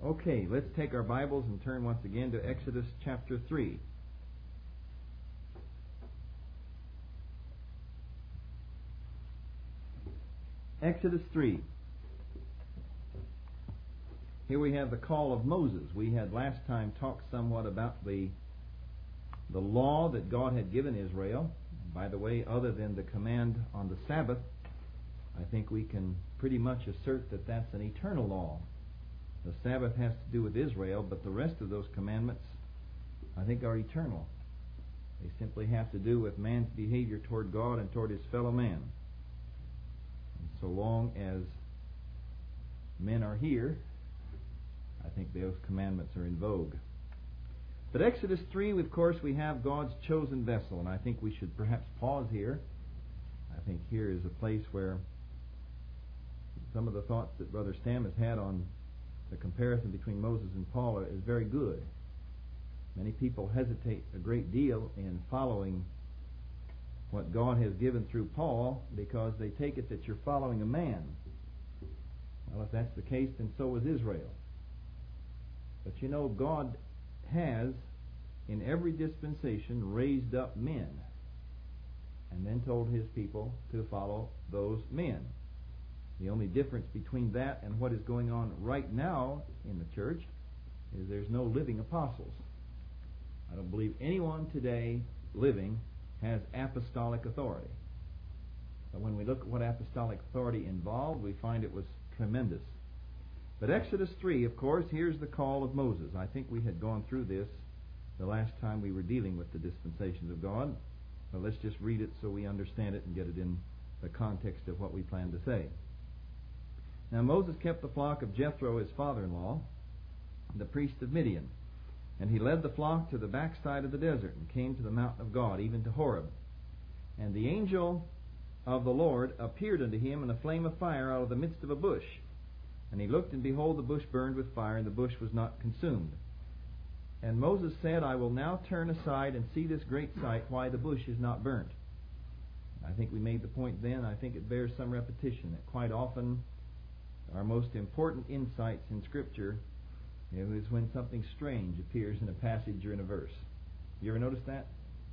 Okay, let's take our Bibles and turn once again to Exodus chapter 3. Exodus 3. Here we have the call of Moses. We had last time talked somewhat about the law that God had given Israel. By the way, other than the command on the Sabbath, I think we can pretty much assert that that's an eternal law. The Sabbath has to do with Israel, but the rest of those commandments, I think, are eternal. They simply have to do with man's behavior toward God and toward his fellow man. And so long as men are here, I think those commandments are in vogue. But Exodus 3, of course, we have God's chosen vessel, and I think we should perhaps pause here. I think here is a place where some of the thoughts that Brother Stam has had on the comparison between Moses and Paul is very good. Many people hesitate a great deal in following what God has given through Paul because they take it that you're following a man. Well, if that's the case, then so was Israel. But you know, God has, in every dispensation, raised up men and then told His people to follow those men. The only difference between that and what is going on right now in the church is there's no living apostles. I don't believe anyone today living has apostolic authority. But when we look at what apostolic authority involved, we find it was tremendous. But Exodus 3, of course, here's the call of Moses. I think we had gone through this the last time we were dealing with the dispensations of God. But let's just read it so we understand it and get it in the context of what we plan to say. Now Moses kept the flock of Jethro, his father-in-law, the priest of Midian. And he led the flock to the backside of the desert and came to the mountain of God, even to Horeb. And the angel of the Lord appeared unto him in a flame of fire out of the midst of a bush. And he looked, and behold, the bush burned with fire, and the bush was not consumed. And Moses said, I will now turn aside and see this great sight, why the bush is not burnt. I think we made the point then. I think it bears some repetition, that quite often our most important insights in Scripture is when something strange appears in a passage or in a verse. You ever notice that?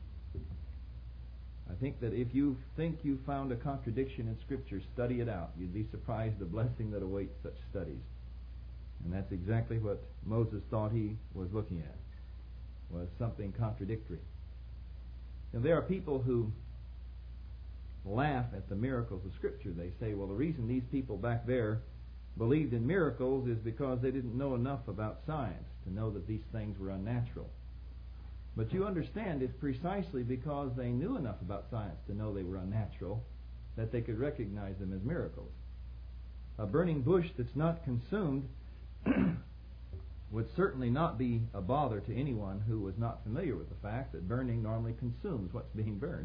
I think that if you think you found a contradiction in Scripture, study it out. You'd be surprised the blessing that awaits such studies. And that's exactly what Moses thought he was looking at, was something contradictory. Now, there are people who laugh at the miracles of Scripture. They say, well, the reason these people back there believed in miracles is because they didn't know enough about science to know that these things were unnatural. But you understand it's precisely because they knew enough about science to know they were unnatural that they could recognize them as miracles. A burning bush that's not consumed would certainly not be a bother to anyone who was not familiar with the fact that burning normally consumes what's being burned.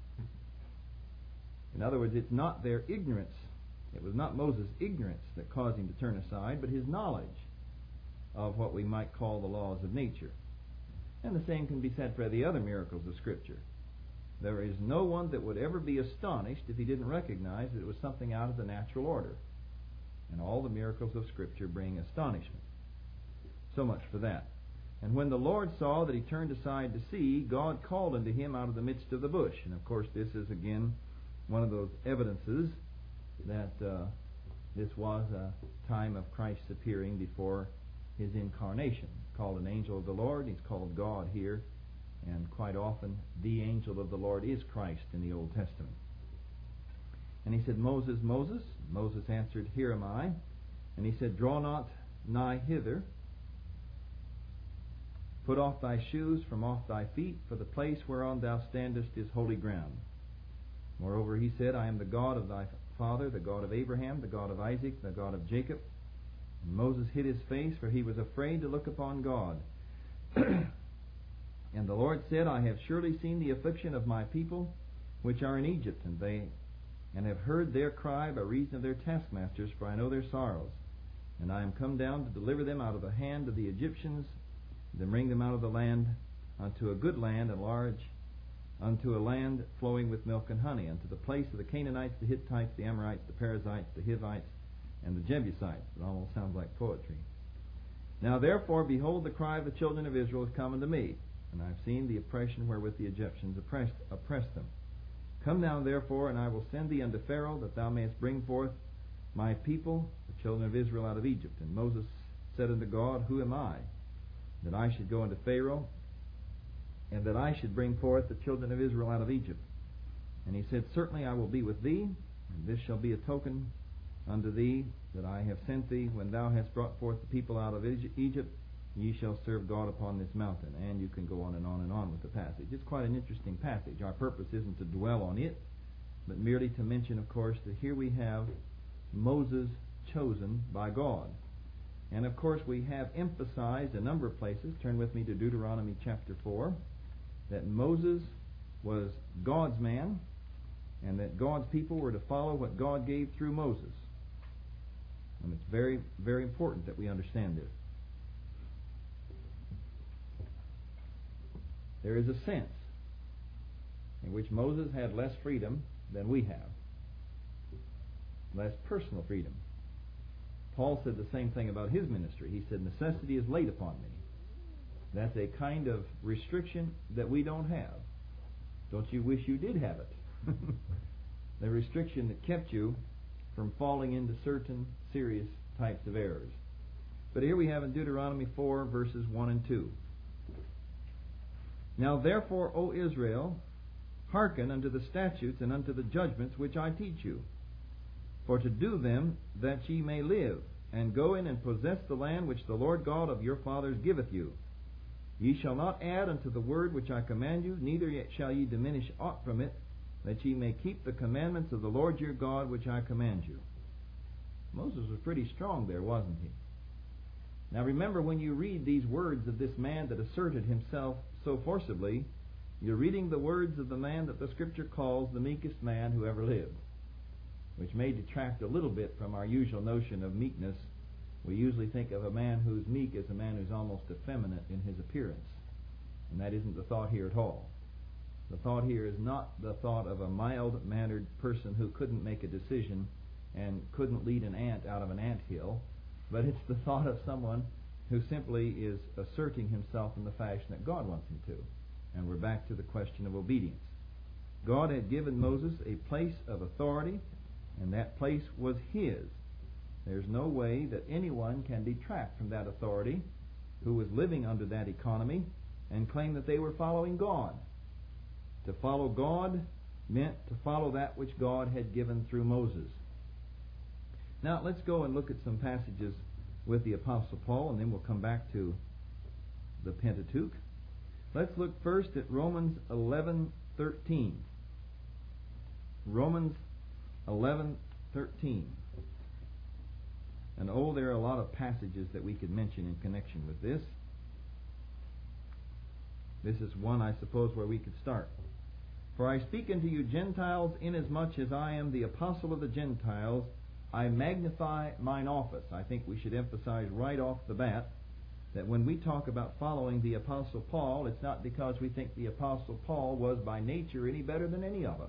In other words, it's not their ignorance. It was not Moses' ignorance that caused him to turn aside, but his knowledge of what we might call the laws of nature. And the same can be said for the other miracles of Scripture. There is no one that would ever be astonished if he didn't recognize that it was something out of the natural order. And all the miracles of Scripture bring astonishment. So much for that. And when the Lord saw that he turned aside to see, God called unto him out of the midst of the bush. And of course this is again one of those evidences that this was a time of Christ's appearing before His incarnation. He's called an angel of the Lord. He's called God here. And quite often the angel of the Lord is Christ in the Old Testament. And he said, Moses, Moses. Moses answered, Here am I. And he said, Draw not nigh hither. Put off thy shoes from off thy feet, for the place whereon thou standest is holy ground. Moreover, he said, I am the God of thy father, the God of Abraham, the God of Isaac, the God of Jacob. And Moses hid his face, for he was afraid to look upon God. And the Lord said, I have surely seen the affliction of my people, which are in Egypt, and have heard their cry by reason of their taskmasters, for I know their sorrows. And I am come down to deliver them out of the hand of the Egyptians, and to bring them out of the land unto a good land, and large, unto a land flowing with milk and honey, unto the place of the Canaanites, the Hittites, the Amorites, the Perizzites, the Hivites, and the Jebusites. It almost sounds like poetry. Now therefore, behold, the cry of the children of Israel is come unto me, and I have seen the oppression wherewith the Egyptians oppressed them. Come now therefore, and I will send thee unto Pharaoh, that thou mayest bring forth my people, the children of Israel, out of Egypt. And Moses said unto God, Who am I, that I should go unto Pharaoh, and that I should bring forth the children of Israel out of Egypt? And he said, Certainly I will be with thee, and this shall be a token unto thee that I have sent thee. When thou hast brought forth the people out of Egypt, ye shall serve God upon this mountain. And you can go on and on and on with the passage. It's quite an interesting passage. Our purpose isn't to dwell on it, but merely to mention, of course, that here we have Moses chosen by God. And of course we have emphasized a number of places. Turn with me to Deuteronomy chapter 4, that Moses was God's man, and that God's people were to follow what God gave through Moses. And it's very, very important that we understand this. There is a sense in which Moses had less freedom than we have. Less personal freedom. Paul said the same thing about his ministry. He said, necessity is laid upon me. That's a kind of restriction that we don't have. Don't you wish you did have it? The restriction that kept you from falling into certain serious types of errors. But here we have in Deuteronomy 4, verses 1 and 2. Now therefore, O Israel, hearken unto the statutes and unto the judgments which I teach you, for to do them that ye may live, and go in and possess the land which the Lord God of your fathers giveth you. Ye shall not add unto the word which I command you, neither yet shall ye diminish aught from it, that ye may keep the commandments of the Lord your God which I command you. Moses was pretty strong there, wasn't he? Now remember, when you read these words of this man that asserted himself so forcibly, you're reading the words of the man that the Scripture calls the meekest man who ever lived, which may detract a little bit from our usual notion of meekness. We usually think of a man who's meek as a man who's almost effeminate in his appearance. And that isn't the thought here at all. The thought here is not the thought of a mild-mannered person who couldn't make a decision and couldn't lead an ant out of an anthill, but it's the thought of someone who simply is asserting himself in the fashion that God wants him to. And we're back to the question of obedience. God had given Moses a place of authority, and that place was his. There's no way that anyone can detract from that authority who was living under that economy and claim that they were following God. To follow God meant to follow that which God had given through Moses. Now let's go and look at some passages with the Apostle Paul, and then we'll come back to the Pentateuch. Let's look first at Romans 11:13. Romans 11:13. And there are a lot of passages that we could mention in connection with this. This is one, I suppose, where we could start. For I speak unto you Gentiles, inasmuch as I am the apostle of the Gentiles, I magnify mine office. I think we should emphasize right off the bat that when we talk about following the Apostle Paul, it's not because we think the Apostle Paul was by nature any better than any of us.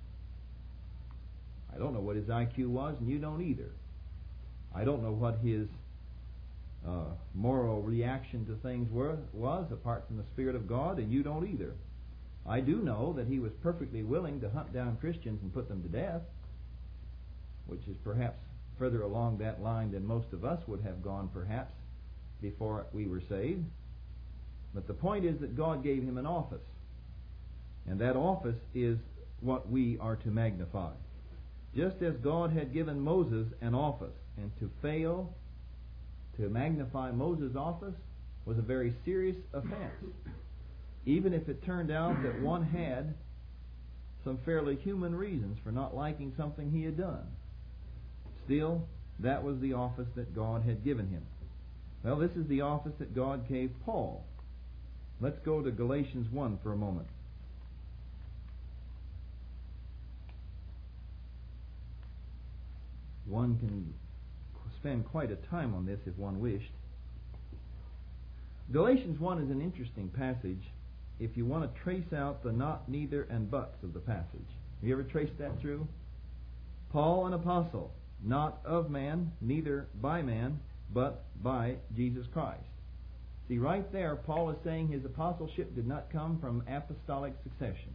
I don't know what his IQ was, and you don't either. I don't know what his moral reaction to things was, apart from the Spirit of God, and you don't either. I do know that he was perfectly willing to hunt down Christians and put them to death, which is perhaps further along that line than most of us would have gone, perhaps, before we were saved. But the point is that God gave him an office, and that office is what we are to magnify. Just as God had given Moses an office, and to fail to magnify Moses' office was a very serious offense, even if it turned out that one had some fairly human reasons for not liking something he had done. Still, that was the office that God had given him. Well, this is the office that God gave Paul. Let's go to Galatians 1 for a moment. One can spend quite a time on this if one wished. Galatians 1 is an interesting passage if you want to trace out the not, neither, and buts of the passage. Have you ever traced that through? Paul, an apostle, not of man, neither by man, but by Jesus Christ. See, right there, Paul is saying his apostleship did not come from apostolic succession.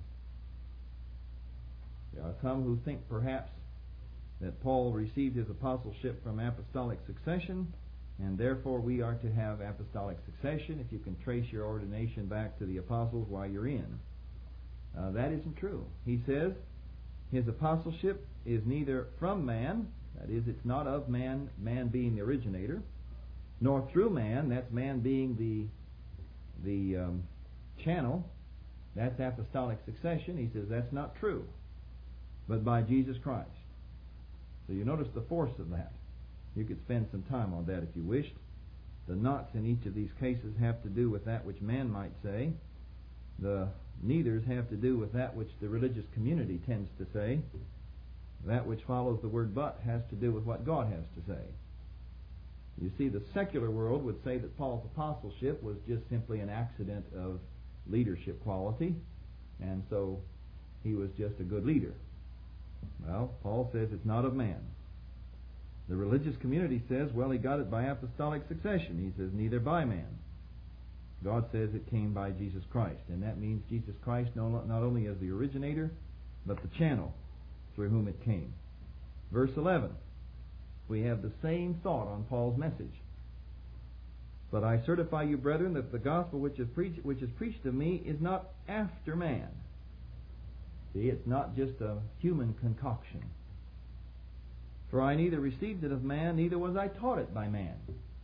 There are some who think perhaps that Paul received his apostleship from apostolic succession, and therefore we are to have apostolic succession if you can trace your ordination back to the apostles while you're in. That isn't true. He says his apostleship is neither from man, that is, it's not of man, man being the originator, nor through man, that's man being the channel, that's apostolic succession. He says that's not true, but by Jesus Christ. So you notice the force of that. You could spend some time on that if you wished. The nots in each of these cases have to do with that which man might say. The neithers have to do with that which the religious community tends to say. That which follows the word but has to do with what God has to say. You see, the secular world would say that Paul's apostleship was just simply an accident of leadership quality, and so he was just a good leader. Well, Paul says it's not of man. The religious community says, well, he got it by apostolic succession. He says, neither by man. God says it came by Jesus Christ, and that means Jesus Christ not only as the originator, but the channel through whom it came. Verse 11, we have the same thought on Paul's message. But I certify you, brethren, that the gospel which is preached of me is not after man. See, it's not just a human concoction. For I neither received it of man, neither was I taught it by man.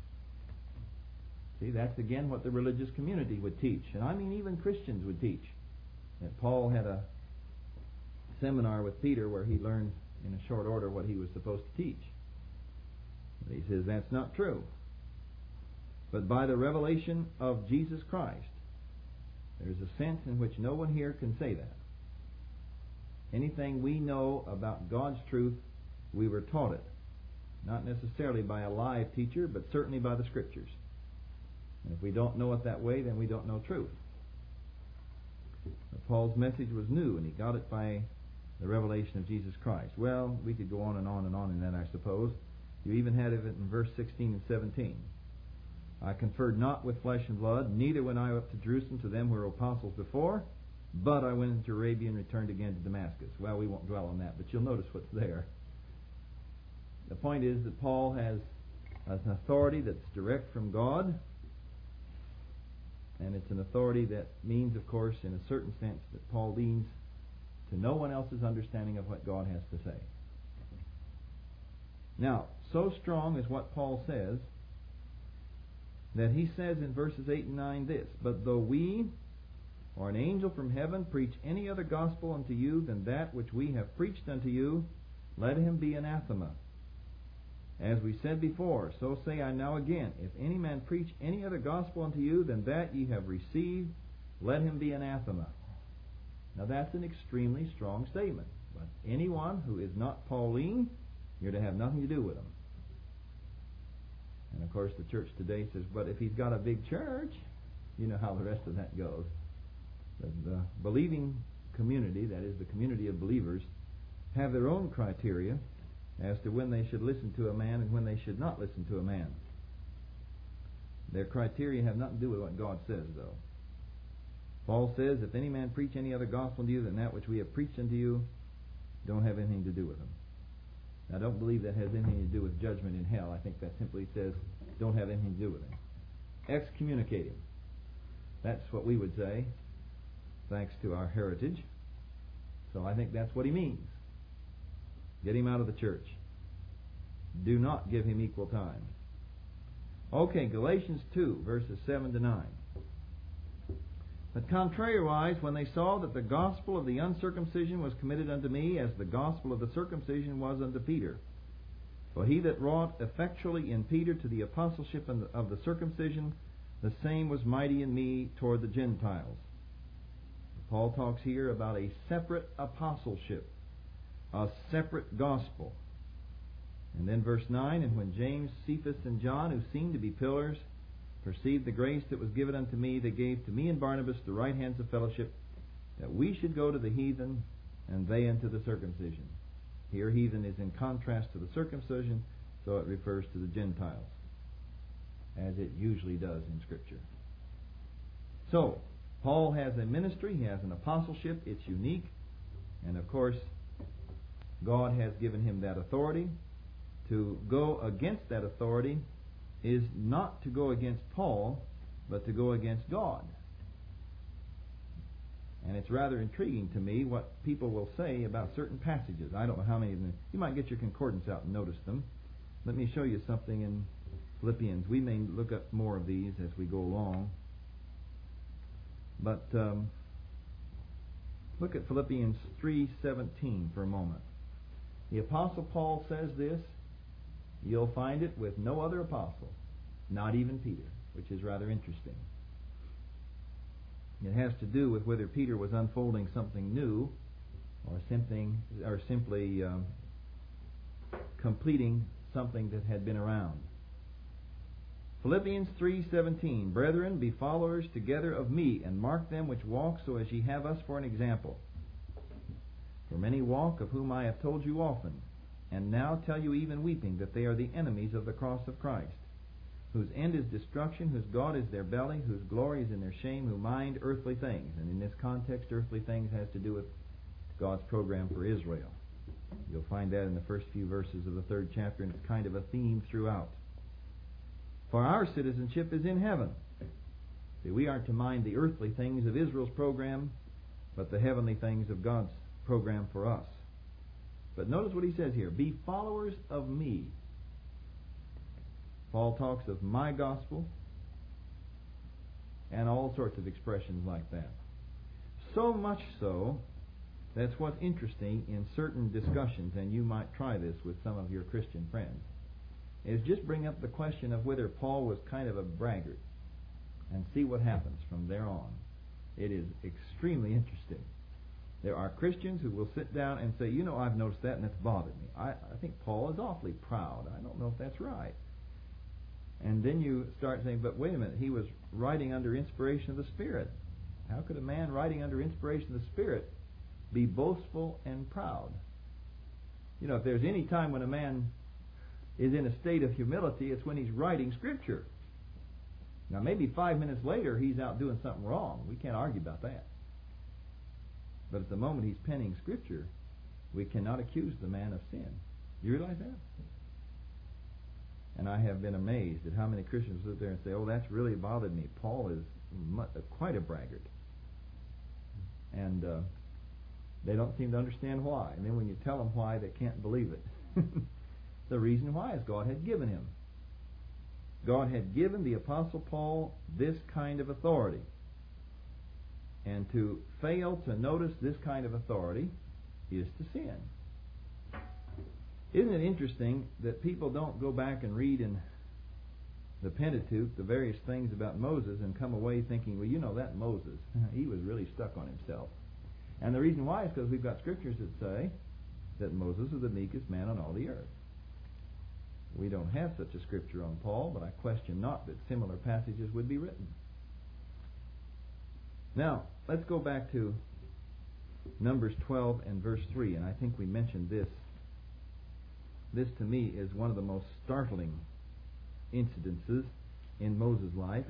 See, that's again what the religious community would teach. And I mean even Christians would teach. That Paul had a seminar with Peter where he learned in a short order what he was supposed to teach. But he says that's not true. But by the revelation of Jesus Christ, there's a sense in which no one here can say that. Anything we know about God's truth, we were taught it. Not necessarily by a live teacher, but certainly by the Scriptures. And if we don't know it that way, then we don't know truth. But Paul's message was new, and he got it by the revelation of Jesus Christ. Well, we could go on and on and on in that, I suppose. You even had it in verse 16 and 17. I conferred not with flesh and blood, neither went I up to Jerusalem to them who were apostles before, but I went into Arabia and returned again to Damascus. Well, we won't dwell on that, but you'll notice what's there. The point is that Paul has an authority that's direct from God, and it's an authority that means, of course, in a certain sense, that Paul leans to no one else's understanding of what God has to say. Now, so strong is what Paul says that he says in verses 8 and 9 this, but though we or an angel from heaven preach any other gospel unto you than that which we have preached unto you, let him be anathema. As we said before, so say I now again, if any man preach any other gospel unto you than that ye have received, let him be anathema. Now that's an extremely strong statement. But anyone who is not Pauline, you're to have nothing to do with him. And of course the church today says, but if he's got a big church, you know how the rest of that goes. The believing community, that is the community of believers, have their own criteria as to when they should listen to a man and when they should not listen to a man. Their criteria have nothing to do with what God says, though. Paul says, if any man preach any other gospel to you than that which we have preached unto you, don't have anything to do with him. Now, I don't believe that has anything to do with judgment in hell. I think that simply says, don't have anything to do with him. Excommunicate him. That's what we would say, thanks to our heritage. So I think that's what he means. Get him out of the church. Do not give him equal time. Okay, Galatians 2, verses 7 to 9. But contrariwise, when they saw that the gospel of the uncircumcision was committed unto me, as the gospel of the circumcision was unto Peter. For he that wrought effectually in Peter to the apostleship of the circumcision, the same was mighty in me toward the Gentiles. Paul talks here about a separate apostleship, a separate gospel. And then verse 9, and when James, Cephas, and John, who seemed to be pillars, perceived the grace that was given unto me, they gave to me and Barnabas the right hands of fellowship, that we should go to the heathen, and they unto the circumcision. Here heathen is in contrast to the circumcision, so it refers to the Gentiles. as it usually does in Scripture. So, Paul has a ministry, he has an apostleship, it's unique, and of course, God has given him that authority. To go against that authority is not to go against Paul, but to go against God. And it's rather intriguing to me what people will say about certain passages. I don't know how many of them. You might get your concordance out and notice them. Let me show you something in Philippians. We may look up more of these as we go along. But look at Philippians 3:17 for a moment. The Apostle Paul says this. You'll find it with no other apostle, not even Peter, which is rather interesting. It has to do with whether Peter was unfolding something new or simply completing something that had been around. Philippians 3:17, Brethren, be followers together of me, and mark them which walk so as ye have us for an example. For many walk, of whom I have told you often, and now tell you even weeping, that they are the enemies of the cross of Christ, whose end is destruction, whose God is their belly, whose glory is in their shame, who mind earthly things. And in this context, earthly things has to do with God's program for Israel. You'll find that in the first few verses of the 3rd chapter, and it's kind of a theme throughout. For our citizenship is in heaven. See, we aren't to mind the earthly things of Israel's program, but the heavenly things of God's program for us. But notice what he says here. Be followers of me. Paul talks of my gospel and all sorts of expressions like that. So much so, that's what's interesting in certain discussions, and you might try this with some of your Christian friends, is just bring up the question of whether Paul was kind of a braggart and see what happens from there on. It is extremely interesting. There are Christians who will sit down and say, I've noticed that and it's bothered me. I think Paul is awfully proud. I don't know if that's right. And then you start saying, but wait a minute, he was writing under inspiration of the Spirit. How could a man writing under inspiration of the Spirit be boastful and proud? If there's any time when a man is in a state of humility, it's when he's writing Scripture. Now, maybe 5 minutes later, he's out doing something wrong. We can't argue about that. But at the moment he's penning Scripture, we cannot accuse the man of sin. Do you realize that? And I have been amazed at how many Christians sit there and say, that's really bothered me. Paul is quite a braggart. And they don't seem to understand why. And then when you tell them why, they can't believe it. The reason why is God had given him. God had given the Apostle Paul this kind of authority. And to fail to notice this kind of authority is to sin. Isn't it interesting that people don't go back and read in the Pentateuch the various things about Moses and come away thinking, that Moses, he was really stuck on himself. And the reason why is because we've got scriptures that say that Moses was the meekest man on all the earth. We don't have such a scripture on Paul, but I question not that similar passages would be written. Now, let's go back to Numbers 12 and verse 3, and I think we mentioned this. This, to me, is one of the most startling incidences in Moses' life,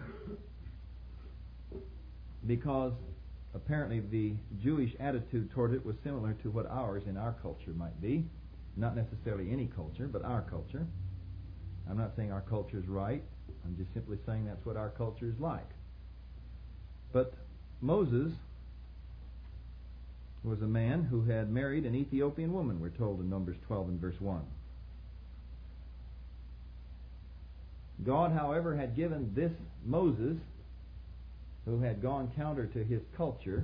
because apparently the Jewish attitude toward it was similar to what ours in our culture might be. Not necessarily any culture, but our culture. I'm not saying our culture is right. I'm just simply saying that's what our culture is like. But Moses was a man who had married an Ethiopian woman, we're told in Numbers 12 and verse 1. God, however, had given this Moses, who had gone counter to his culture,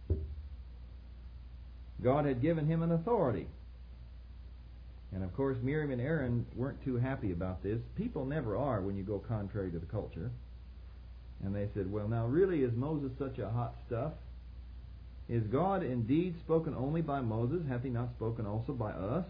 God had given him an authority. And of course, Miriam and Aaron weren't too happy about this. People never are when you go contrary to the culture. And they said, well, now really, is Moses such a hot stuff? Is God indeed spoken only by Moses? Hath he not spoken also by us?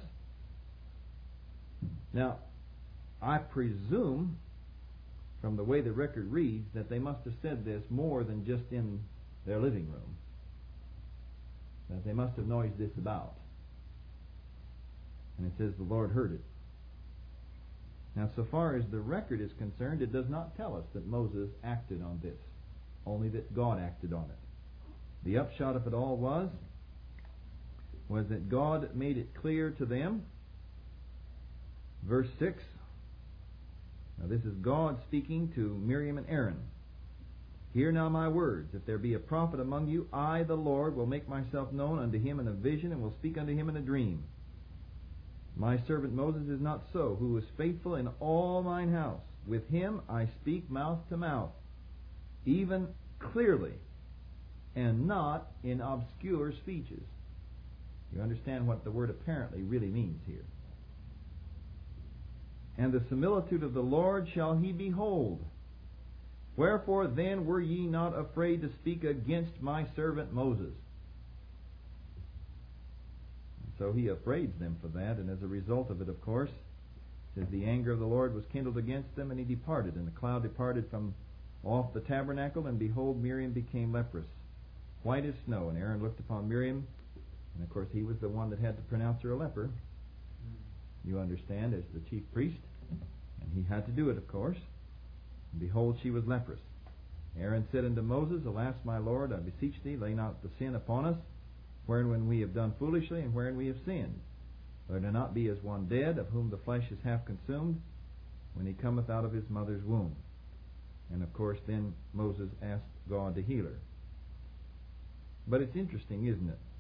Now, I presume, from the way the record reads, that they must have said this more than just in their living room. That they must have noised this about. And it says the Lord heard it. Now, so far as the record is concerned, it does not tell us that Moses acted on this, only that God acted on it. The upshot of it all was that God made it clear to them. Verse 6. Now this is God speaking to Miriam and Aaron. Hear now my words. If there be a prophet among you, I, the Lord, will make myself known unto him in a vision, and will speak unto him in a dream. My servant Moses is not so, who is faithful in all mine house. With him I speak mouth to mouth, even clearly, and not in obscure speeches. You understand what the word apparently really means here. And the similitude of the Lord shall he behold. Wherefore then were ye not afraid to speak against my servant Moses? And so he upbraids them for that, and as a result of it, of course, it says the anger of the Lord was kindled against them, and he departed. And the cloud departed from off the tabernacle, and behold, Miriam became leprous, white as snow. And Aaron looked upon Miriam, and of course he was the one that had to pronounce her a leper. You understand, as the chief priest, and he had to do it, of course. And behold, she was leprous. Aaron said unto Moses, Alas, my Lord, I beseech thee, lay not the sin upon us, wherein we have done foolishly, and wherein we have sinned. Let it not be as one dead, of whom the flesh is half consumed, when he cometh out of his mother's womb. And of course then Moses asked God to heal her. But it's interesting, isn't it?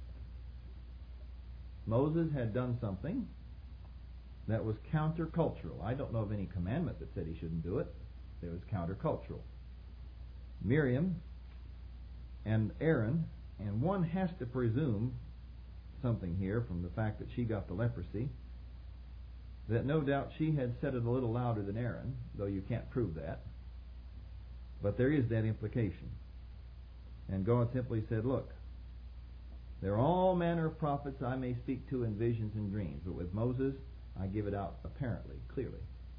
Moses had done something that was countercultural. I don't know of any commandment that said he shouldn't do it. It was countercultural. Miriam and Aaron, and one has to presume something here from the fact that she got the leprosy, that no doubt she had said it a little louder than Aaron, though you can't prove that. But there is that implication. And God simply said, look, there are all manner of prophets I may speak to in visions and dreams, but with Moses I give it out apparently, clearly.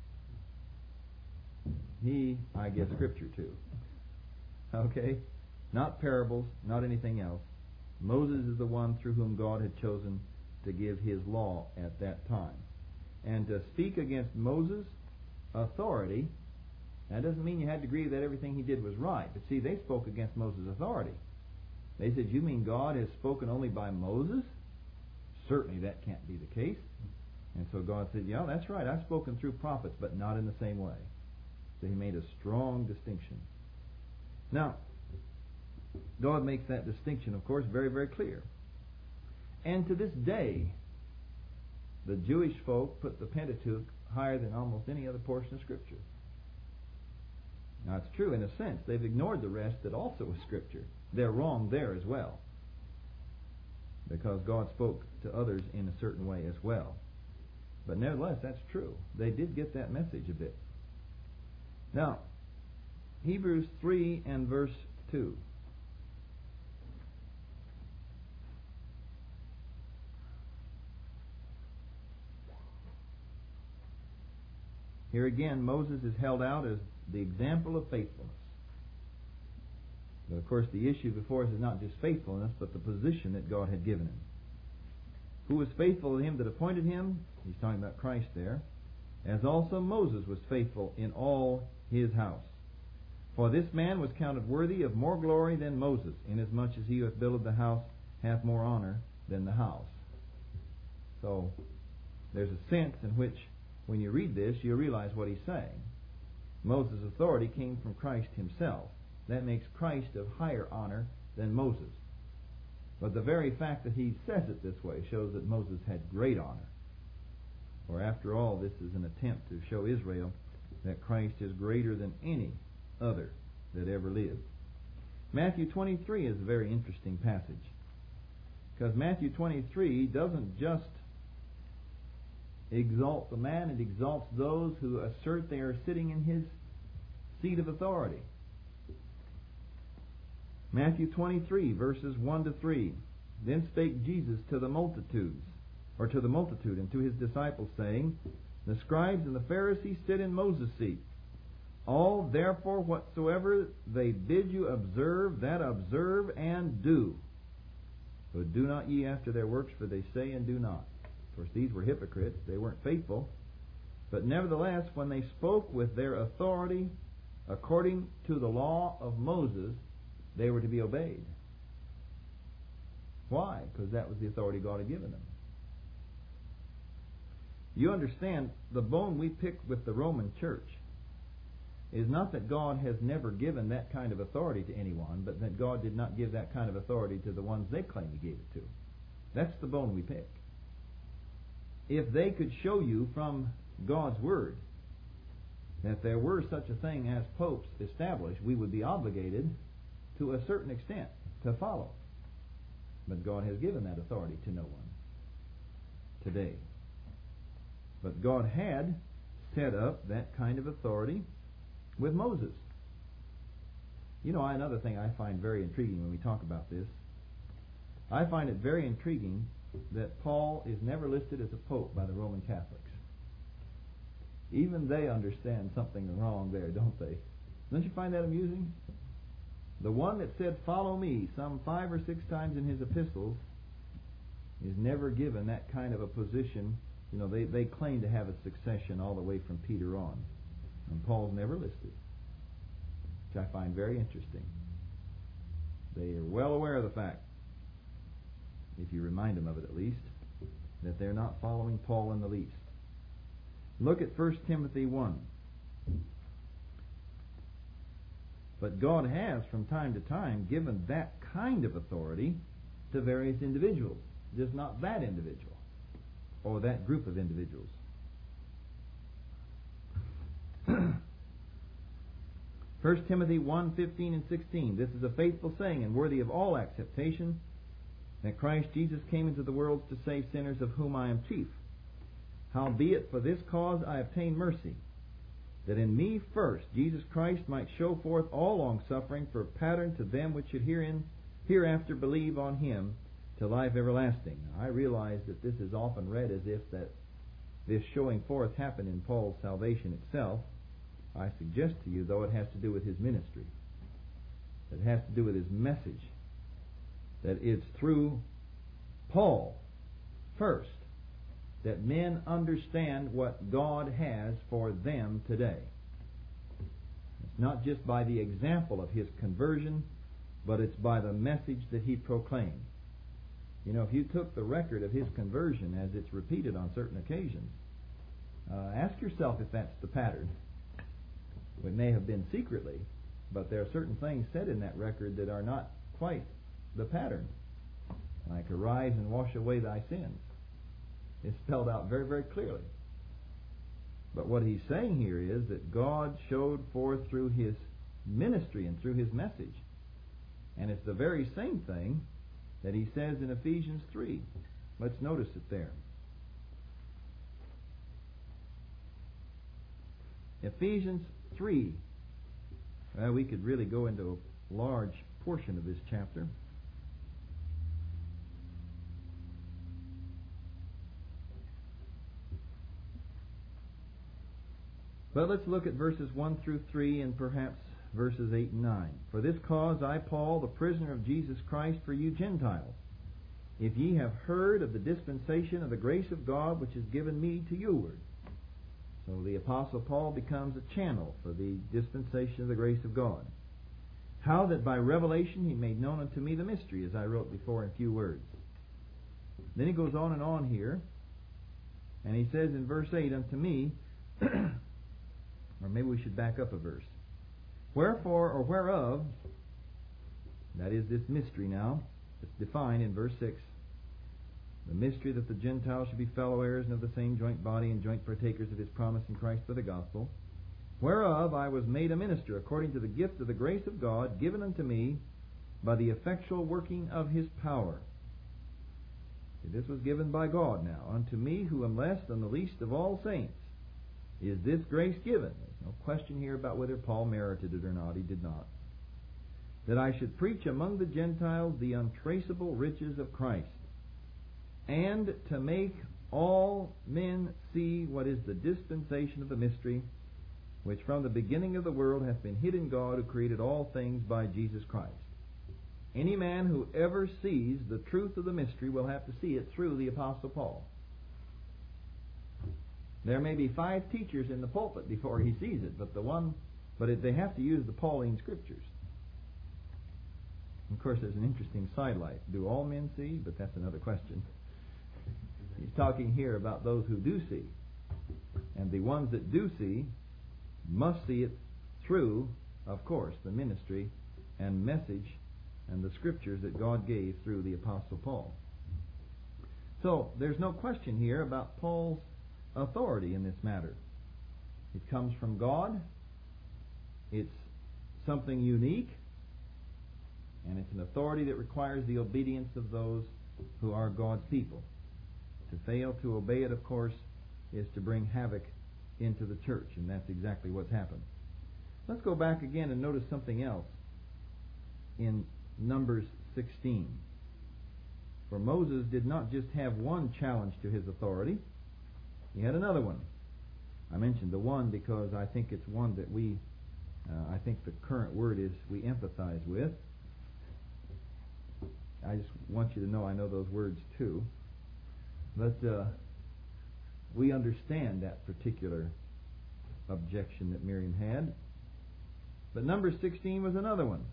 He, I give Scripture to. Okay? Not parables, not anything else. Moses is the one through whom God had chosen to give his law at that time. And to speak against Moses' authority, that doesn't mean you had to agree that everything he did was right. But see, they spoke against Moses' authority. They said, you mean God has spoken only by Moses? Certainly that can't be the case. And so God said, yeah, that's right. I've spoken through prophets, but not in the same way. So he made a strong distinction. Now, God makes that distinction, of course, very, very clear. And to this day, the Jewish folk put the Pentateuch higher than almost any other portion of Scripture. Now, it's true in a sense. They've ignored the rest that also was Scripture. They're wrong there as well, because God spoke to others in a certain way as well. But nevertheless, that's true. They did get that message a bit. Now, Hebrews 3 and verse 2. Here again, Moses is held out as the example of faithfulness. But of course, the issue before us is not just faithfulness, but the position that God had given him. Who was faithful to him that appointed him? He's talking about Christ there. As also Moses was faithful in all his house. For this man was counted worthy of more glory than Moses, inasmuch as he who hath builded the house hath more honor than the house. So, there's a sense in which, when you read this, you realize what he's saying. Moses' authority came from Christ himself. That makes Christ of higher honor than Moses. But the very fact that he says it this way shows that Moses had great honor. For after all, this is an attempt to show Israel that Christ is greater than any other that ever lived. Matthew 23 is a very interesting passage, because Matthew 23 doesn't just exalt the man, it exalts those who assert they are sitting in his seat of authority. Matthew 23, verses 1 to 3. Then spake Jesus to the multitude, and to his disciples, saying, The scribes and the Pharisees sit in Moses' seat. All therefore whatsoever they bid you observe, that observe and do. But do not ye after their works, for they say and do not. Of course, these were hypocrites. They weren't faithful. But nevertheless, when they spoke with their authority according to the law of Moses, they were to be obeyed. Why? Because that was the authority God had given them. You understand, the bone we pick with the Roman church is not that God has never given that kind of authority to anyone, but that God did not give that kind of authority to the ones they claim He gave it to. That's the bone we pick. If they could show you from God's Word that there were such a thing as popes established, we would be obligated to a certain extent to follow. But God has given that authority to no one today. But God had set up that kind of authority with Moses. You know, another thing I find very intriguing when we talk about this, I find it very intriguing that Paul is never listed as a pope by the Roman Catholics. Even they understand something wrong there, don't they? Don't you find that amusing? The one that said, "Follow me," some 5 or 6 times in his epistles, is never given that kind of a position. You know, they claim to have a succession all the way from Peter on. And Paul's never listed, which I find very interesting. They are well aware of the fact, if you remind them of it at least, that they're not following Paul in the least. Look at 1 Timothy 1. But God has, from time to time, given that kind of authority to various individuals, just not that individual or that group of individuals. 1 Timothy 1:15 and 16. This is a faithful saying and worthy of all acceptation, that Christ Jesus came into the world to save sinners, of whom I am chief. Howbeit for this cause I obtain mercy, that in me first Jesus Christ might show forth all longsuffering for a pattern to them which should hereafter believe on Him to life everlasting. Now, I realize that this is often read as if that this showing forth happened in Paul's salvation itself. I suggest to you, though, it has to do with his ministry. It has to do with his message. That it's through Paul first that men understand what God has for them today. It's not just by the example of his conversion, but it's by the message that he proclaimed. You know, if you took the record of his conversion as it's repeated on certain occasions, ask yourself if that's the pattern. It may have been secretly, but there are certain things said in that record that are not quite the pattern. Like, arise and wash away thy sins. It's spelled out very, very clearly. But what he's saying here is that God showed forth through his ministry and through his message. And it's the very same thing that he says in Ephesians 3. Let's notice it there. Ephesians 3. Well, we could really go into a large portion of this chapter. But let's look at verses 1 through 3 and perhaps verses 8 and 9. For this cause I, Paul, the prisoner of Jesus Christ, for you Gentiles, if ye have heard of the dispensation of the grace of God which is given me to youward. So the Apostle Paul becomes a channel for the dispensation of the grace of God. How that by revelation he made known unto me the mystery, as I wrote before in few words. Then he goes on and on here, and he says in verse 8, unto me, or maybe we should back up a verse. Wherefore, or whereof, that is this mystery now, it's defined in verse 6. The mystery that the Gentiles should be fellow heirs and of the same joint body and joint partakers of his promise in Christ for the gospel, whereof I was made a minister according to the gift of the grace of God given unto me by the effectual working of his power. See, this was given by God now. Unto me, who am less than the least of all saints, is this grace given. There's no question here about whether Paul merited it or not. He did not. That I should preach among the Gentiles the untraceable riches of Christ, and to make all men see what is the dispensation of the mystery, which from the beginning of the world hath been hid in God, who created all things by Jesus Christ. Any man who ever sees the truth of the mystery will have to see it through the Apostle Paul. There may be 5 teachers in the pulpit before he sees it, they have to use the Pauline Scriptures. Of course, there's an interesting sidelight. Do all men see? But that's another question. He's talking here about those who do see. And the ones that do see must see it through, of course, the ministry and message and the Scriptures that God gave through the Apostle Paul. So, there's no question here about Paul's authority in this matter. It comes from God. It's something unique. And it's an authority that requires the obedience of those who are God's people. To fail to obey it, of course, is to bring havoc into the church, and that's exactly what's happened. Let's go back again and notice something else in Numbers 16. For Moses did not just have one challenge to his authority, he had another one. I mentioned the one because I think it's one that I think the current word is we empathize with. I just want you to know I know those words too. But we understand that particular objection that Miriam had. But number 16 was another one.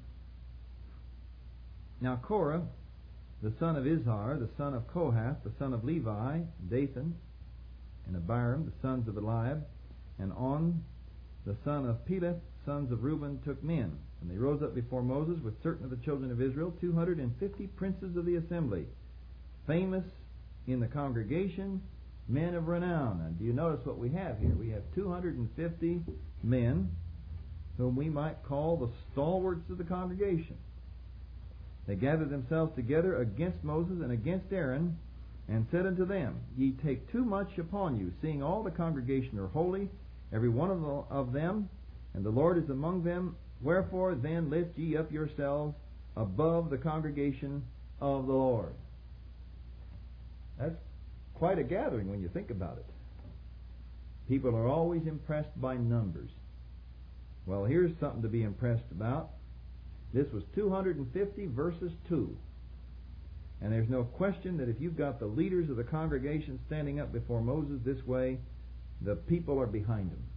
Now Korah, the son of Izhar, the son of Kohath, the son of Levi, Dathan, and Abiram, the sons of Eliab, and On, the son of Peleth, sons of Reuben, took men. And they rose up before Moses with certain of the children of Israel, 250 princes of the assembly, famous in the congregation, men of renown. And do you notice what we have here? We have 250 men whom we might call the stalwarts of the congregation. They gathered themselves together against Moses and against Aaron, and said unto them, Ye take too much upon you, seeing all the congregation are holy, every one of them, and the Lord is among them. Wherefore then lift ye up yourselves above the congregation of the Lord. That's quite a gathering when you think about it. People are always impressed by numbers. Well, here's something to be impressed about. This was 250 versus 2. And there's no question that if you've got the leaders of the congregation standing up before Moses this way, the people are behind them.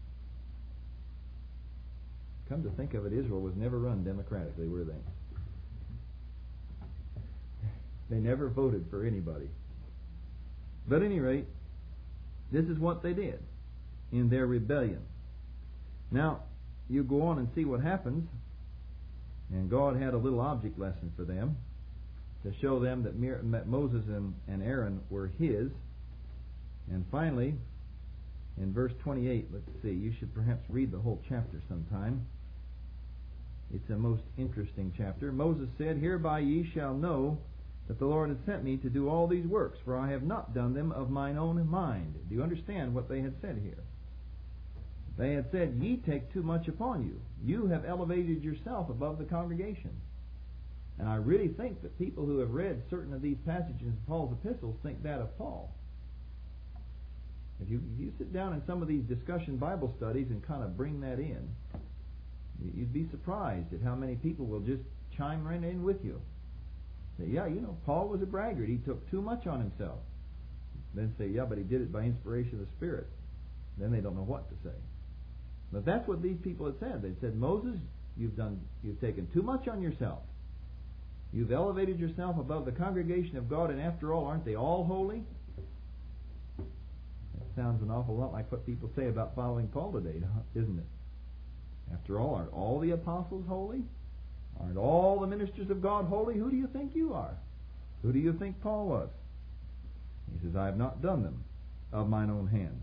Come to think of it, Israel was never run democratically, were they? They never voted for anybody. But at any rate, this is what they did in their rebellion. Now, you go on and see what happens. And God had a little object lesson for them to show them that Moses and Aaron were His. And finally, in verse 28, let's see, you should perhaps read the whole chapter sometime. It's a most interesting chapter. Moses said, Hereby ye shall know that the Lord has sent me to do all these works, for I have not done them of mine own mind. Do you understand what they had said here? They had said, Ye take too much upon you. You have elevated yourself above the congregation. And I really think that people who have read certain of these passages in Paul's epistles think that of Paul. If you sit down in some of these discussion Bible studies and kind of bring that in, you'd be surprised at how many people will just chime right in with you. Say, yeah, Paul was a braggart. He took too much on himself. Then say, yeah, but he did it by inspiration of the Spirit. Then they don't know what to say. But that's what these people had said. They said, Moses, you've taken too much on yourself. You've elevated yourself above the congregation of God, and after all, aren't they all holy? That sounds an awful lot like what people say about following Paul today, isn't it? After all, aren't all the apostles holy? Aren't all the ministers of God holy? Who do you think you are? Who do you think Paul was? He says, I have not done them of mine own hand.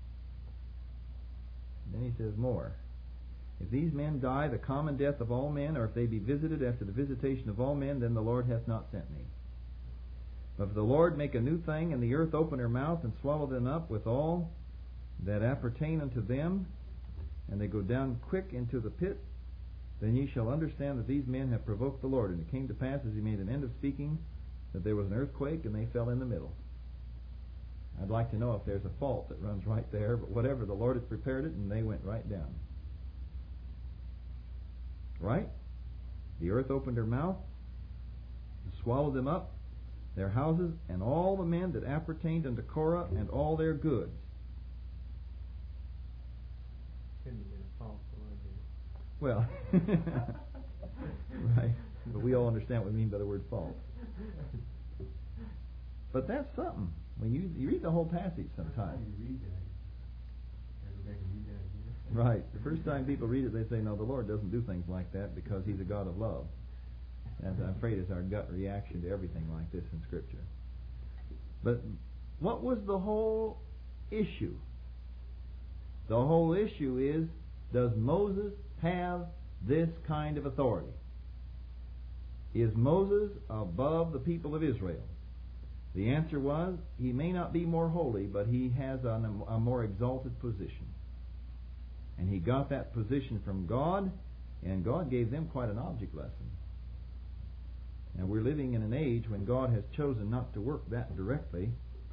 Then he says more. If these men die the common death of all men, or if they be visited after the visitation of all men, then the Lord hath not sent me. But if the Lord make a new thing, and the earth open her mouth, and swallow them up with all that appertain unto them, and they go down quick into the pit, then ye shall understand that these men have provoked the Lord. And it came to pass, as he made an end of speaking, that there was an earthquake, and they fell in the middle. I'd like to know if there's a fault that runs right there, but whatever, the Lord had prepared it, and they went right down. Right? The earth opened her mouth, and swallowed them up, their houses, and all the men that appertained unto Korah, and all their goods. false Well, right. But we all understand what we mean by the word false. But that's something. When you read the whole passage sometimes. You read that. Go back and read that again. Right. The first time people read it, they say, no, the Lord doesn't do things like that because He's a God of love. And I'm afraid it's our gut reaction to everything like this in Scripture. But what was the whole issue? The whole issue is, does Moses have this kind of authority? Is Moses above the people of Israel? The answer was, he may not be more holy, but he has a more exalted position. And he got that position from God, and God gave them quite an object lesson. Now we're living in an age when God has chosen not to work that directly,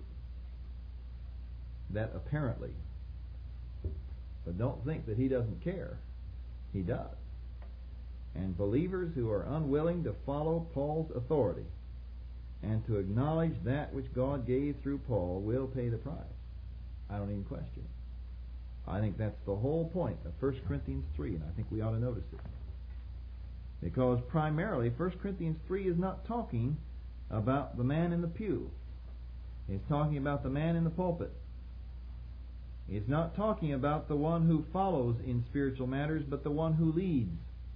that apparently. But don't think that He doesn't care. He does. And believers who are unwilling to follow Paul's authority and to acknowledge that which God gave through Paul will pay the price. I don't even question it. I think that's the whole point of 1 Corinthians 3, and I think we ought to notice it. Because primarily 1 Corinthians 3 is not talking about the man in the pew. It's talking about the man in the pulpit. It's not talking about the one who follows in spiritual matters, but the one who leads.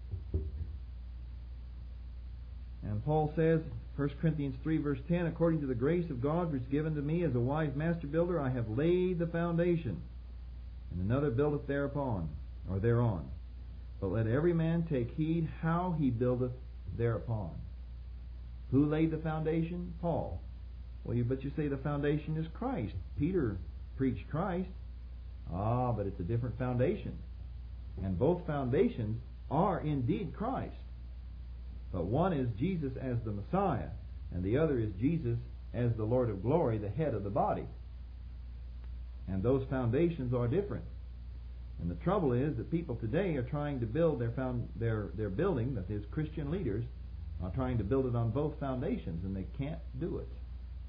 And Paul says, 1 Corinthians 3 verse 10, according to the grace of God which is given to me as a wise master builder, I have laid the foundation, and another buildeth thereupon, or thereon. But let every man take heed how he buildeth thereupon. Who laid the foundation? Paul. Well, but you say the foundation is Christ. Peter preached Christ. But it's a different foundation. And both foundations are indeed Christ. But one is Jesus as the Messiah, and the other is Jesus as the Lord of glory, the head of the body. And those foundations are different. And the trouble is that people today are trying to build their building, that is, Christian leaders are trying to build it on both foundations, and they can't do it.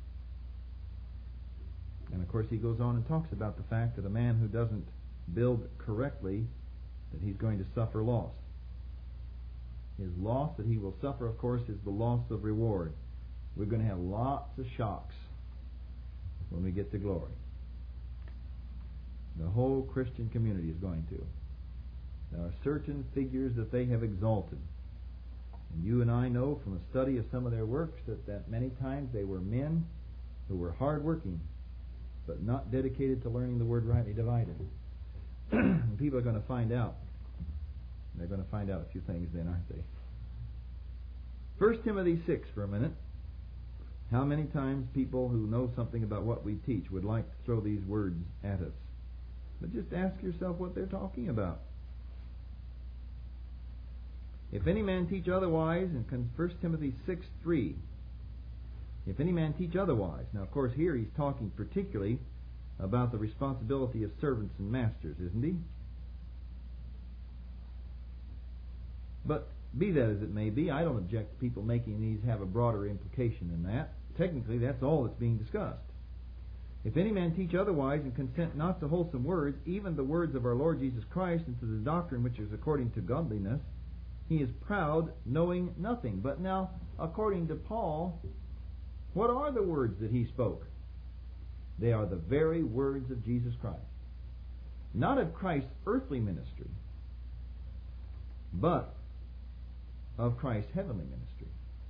And of course he goes on and talks about the fact that a man who doesn't build correctly, that he's going to suffer loss. His loss that he will suffer, of course, is the loss of reward. We're going to have lots of shocks when we get to glory. The whole Christian community is going to. There are certain figures that they have exalted. And you and I know from a study of some of their works that many times they were men who were hard-working, but not dedicated to learning the Word rightly divided. And people are going to find out. They're going to find out a few things then, aren't they? 1 Timothy 6 for a minute. How many times people who know something about what we teach would like to throw these words at us? But just ask yourself what they're talking about. If any man teach otherwise, in 1 Timothy 6:3, if any man teach otherwise. Now, of course, here he's talking particularly about the responsibility of servants and masters, isn't he? But be that as it may be, I don't object to people making these have a broader implication than that. Technically, that's all that's being discussed. If any man teach otherwise and consent not to wholesome words, even the words of our Lord Jesus Christ, and to the doctrine which is according to godliness, he is proud, knowing nothing. But now, according to Paul, what are the words that he spoke? They are the very words of Jesus Christ. Not of Christ's earthly ministry, but of Christ's heavenly ministry.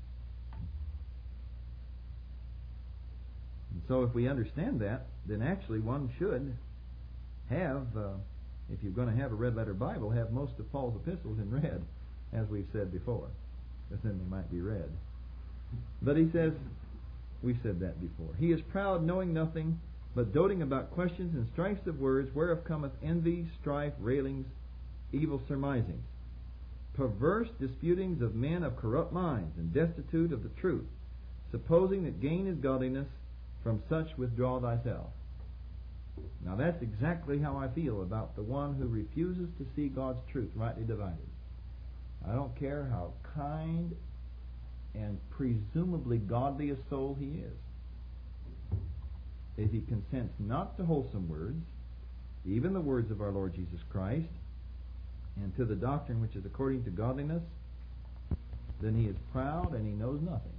And so if we understand that, then actually one should have, if you're going to have a red letter Bible, have most of Paul's epistles in red, as we've said before, because then they might be read. But he says, we've said that before, he is proud, knowing nothing, but doting about questions and strifes of words, whereof cometh envy, strife, railings, evil surmisings, perverse disputings of men of corrupt minds, and destitute of the truth, supposing that gain is godliness. From such withdraw thyself. Now that's exactly how I feel about the one who refuses to see God's truth rightly divided. I don't care how kind and presumably godly a soul he is. If he consents not to wholesome words, even the words of our Lord Jesus Christ, and to the doctrine which is according to godliness, then he is proud and he knows nothing.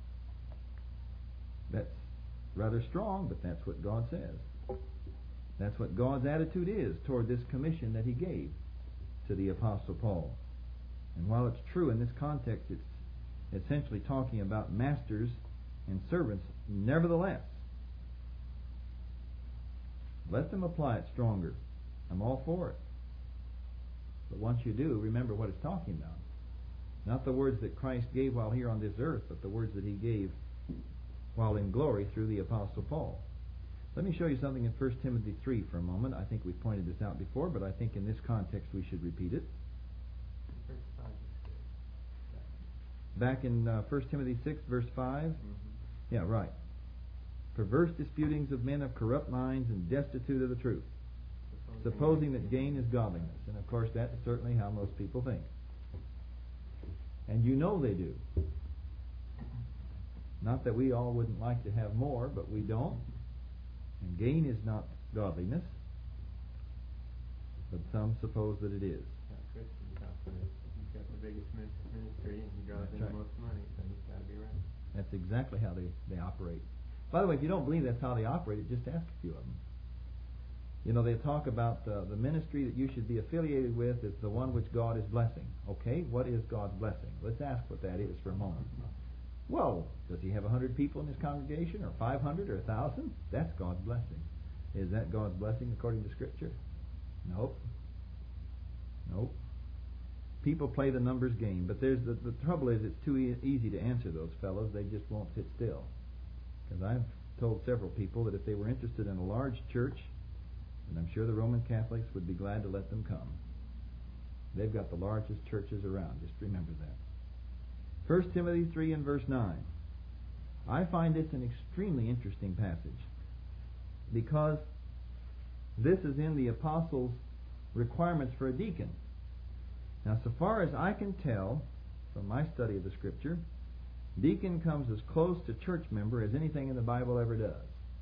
That's rather strong, but that's what God says. That's what God's attitude is toward this commission that he gave to the Apostle Paul. And while it's true in this context, it's essentially talking about masters and servants, nevertheless, let them apply it stronger. I'm all for it. But once you do, remember what it's talking about. Not the words that Christ gave while here on this earth, but the words that he gave while in glory through the Apostle Paul. Let me show you something in 1 Timothy 3 for a moment. I think we've pointed this out before, but I think in this context we should repeat it. Back in 1 Timothy 6, verse 5. Mm-hmm. Yeah, right. Perverse disputings of men of corrupt minds and destitute of the truth, supposing that gain is godliness. And of course that's certainly how most people think. And you know they do. Not that we all wouldn't like to have more, but we don't. And gain is not godliness. But some suppose that it is. He's got the biggest ministry and he draws in the most money, so he's got to be right. That's exactly how they operate. By the way, if you don't believe that's how they operate, just ask a few of them. You know, they talk about the ministry that you should be affiliated with is the one which God is blessing. Okay, what is God's blessing? Let's ask what that is for a moment. Well, does he have 100 people in his congregation, or 500, or 1,000? That's God's blessing. Is that God's blessing according to Scripture? Nope. Nope. People play the numbers game, but there's the trouble is it's too easy to answer those fellows. They just won't sit still. Because I've told several people that if they were interested in a large church, and I'm sure the Roman Catholics would be glad to let them come. They've got the largest churches around. Just remember that. 1 Timothy 3 and verse 9. I find this an extremely interesting passage because this is in the apostles' requirements for a deacon. Now, so far as I can tell from my study of the Scripture, deacon comes as close to church member as anything in the Bible ever does.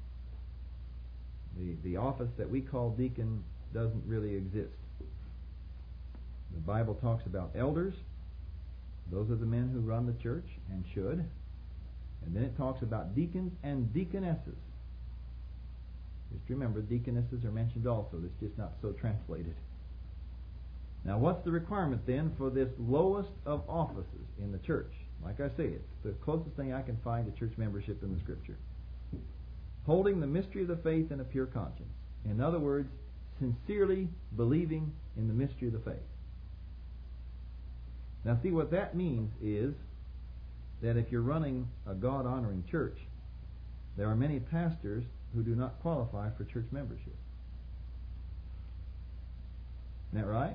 The office that we call deacon doesn't really exist. The Bible talks about elders. Those are the men who run the church and should. And then it talks about deacons and deaconesses. Just remember, deaconesses are mentioned also. It's just not so translated. Now, what's the requirement then for this lowest of offices in the church? Like I say, it's the closest thing I can find to church membership in the Scripture. Holding the mystery of the faith in a pure conscience. In other words, sincerely believing in the mystery of the faith. Now, see, what that means is that if you're running a God-honoring church, there are many pastors who do not qualify for church membership. Isn't that right?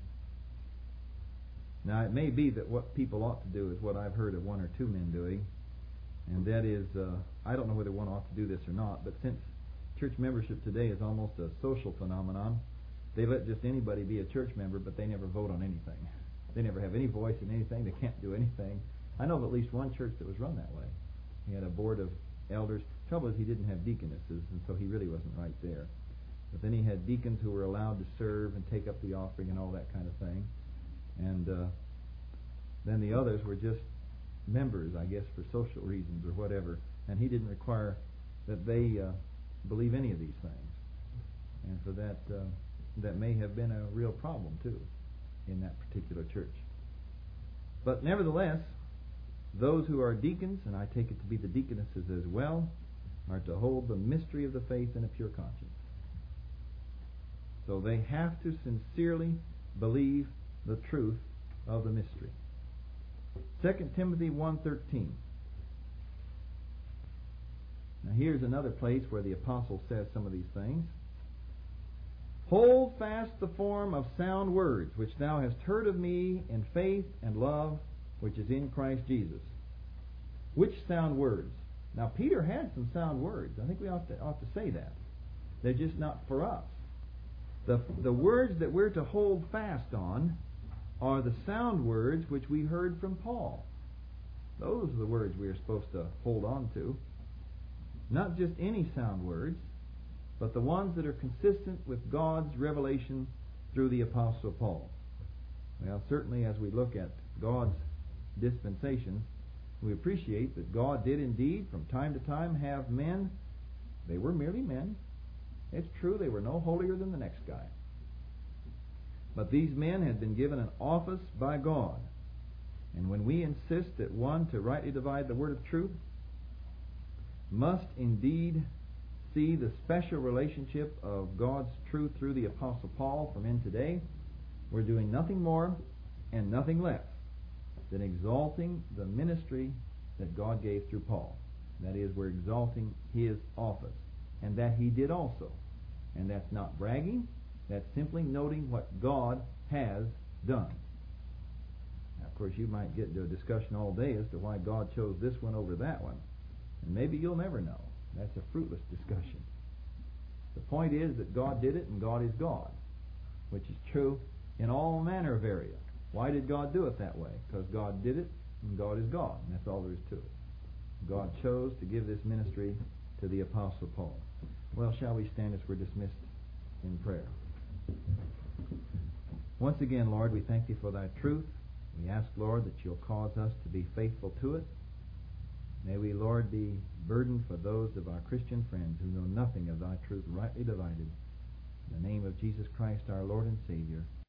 Now, it may be that what people ought to do is what I've heard of one or two men doing, and that is, I don't know whether one ought to do this or not, but since church membership today is almost a social phenomenon, they let just anybody be a church member, but they never vote on anything. They never have any voice in anything. They can't do anything. I know of at least one church that was run that way. He had a board of elders. The trouble is he didn't have deaconesses, and so he really wasn't right there. But then he had deacons who were allowed to serve and take up the offering and all that kind of thing. And then the others were just members, I guess, for social reasons or whatever. And he didn't require that they believe any of these things. And for that, that may have been a real problem, too, in that particular church. But nevertheless, those who are deacons, and I take it to be the deaconesses as well, are to hold the mystery of the faith in a pure conscience. So they have to sincerely believe the truth of the mystery. 2 Timothy 1:13. Now here's another place where the apostle says some of these things. Hold fast the form of sound words, which thou hast heard of me in faith and love, which is in Christ Jesus. Which sound words? Now Peter had some sound words. I think we ought to say that. They're just not for us. The words that we're to hold fast on are the sound words which we heard from Paul. Those are the words we are supposed to hold on to. Not just any sound words, but the ones that are consistent with God's revelation through the Apostle Paul. Well, certainly as we look at God's dispensation, we appreciate that God did indeed from time to time have men. They were merely men. It's true, they were no holier than the next guy. But these men had been given an office by God. And when we insist that one to rightly divide the word of truth must indeed see the special relationship of God's truth through the Apostle Paul for men today, we're doing nothing more and nothing less than exalting the ministry that God gave through Paul. That is, we're exalting his office. And that he did also. And that's not bragging. That's simply noting what God has done. Now, of course, you might get into a discussion all day as to why God chose this one over that one. And maybe you'll never know. That's a fruitless discussion. The point is that God did it and God is God, which is true in all manner of areas. Why did God do it that way? Because God did it and God is God. And that's all there is to it. God chose to give this ministry to the Apostle Paul. Well, shall we stand as we're dismissed in prayer? Once again, Lord, we thank you for thy truth. We ask, Lord, that you'll cause us to be faithful to it. May we, Lord, be burdened for those of our Christian friends who know nothing of thy truth rightly divided. In the name of Jesus Christ, our Lord and Savior.